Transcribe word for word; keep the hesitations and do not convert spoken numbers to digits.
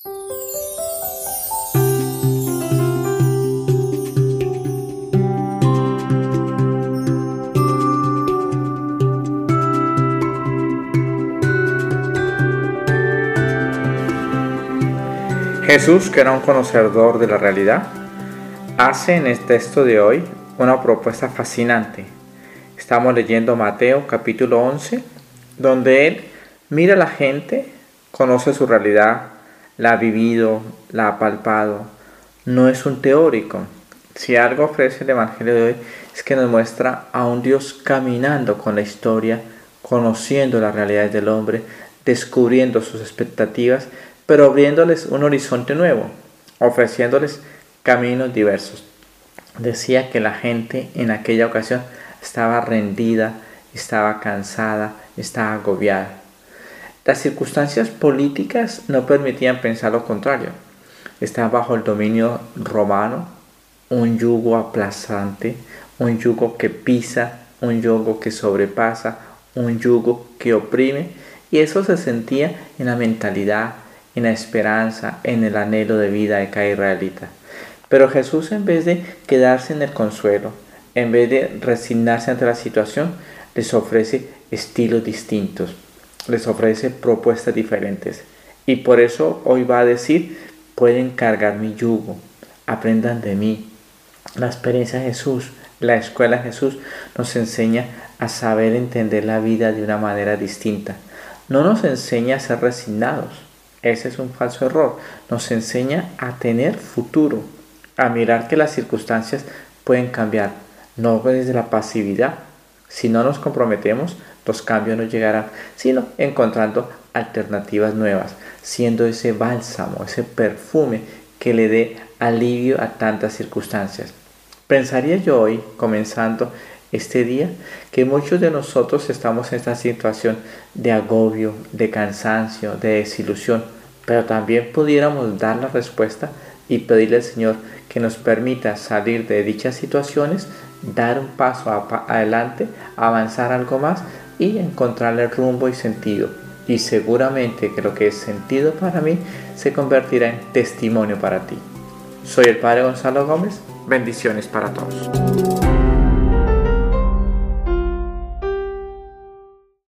Jesús, que era un conocedor de la realidad, hace en el texto de hoy una propuesta fascinante. Estamos leyendo Mateo capítulo once, donde Él mira a la gente, conoce su realidad, la ha vivido, la ha palpado. No es un teórico. Si algo ofrece el Evangelio de hoy es que nos muestra a un Dios caminando con la historia, conociendo las realidades del hombre, descubriendo sus expectativas, pero abriéndoles un horizonte nuevo, ofreciéndoles caminos diversos. Decía que la gente en aquella ocasión estaba rendida, estaba cansada, estaba agobiada. Las circunstancias políticas no permitían pensar lo contrario. Estaban bajo el dominio romano, un yugo aplastante, un yugo que pisa, un yugo que sobrepasa, un yugo que oprime, y eso se sentía en la mentalidad, en la esperanza, en el anhelo de vida de cada israelita. Pero Jesús, en vez de quedarse en el consuelo, en vez de resignarse ante la situación, les ofrece estilos distintos, les ofrece propuestas diferentes. Y por eso hoy va a decir: pueden cargar mi yugo, aprendan de mí. La experiencia de Jesús, la escuela de Jesús nos enseña a saber entender la vida de una manera distinta. No nos enseña a ser resignados. Ese es un falso error. Nos enseña a tener futuro, a mirar que las circunstancias pueden cambiar, no desde la pasividad. Si no nos comprometemos, los cambios no llegarán, sino encontrando alternativas nuevas, siendo ese bálsamo, ese perfume que le dé alivio a tantas circunstancias. Pensaría yo hoy, comenzando este día, que muchos de nosotros estamos en esta situación de agobio, de cansancio, de desilusión, pero también pudiéramos dar la respuesta y pedirle al Señor que nos permita salir de dichas situaciones, dar un paso adelante, avanzar algo más y encontrarle rumbo y sentido. Y seguramente que lo que es sentido para mí se convertirá en testimonio para ti. Soy el Padre Gonzalo Gómez. Bendiciones para todos.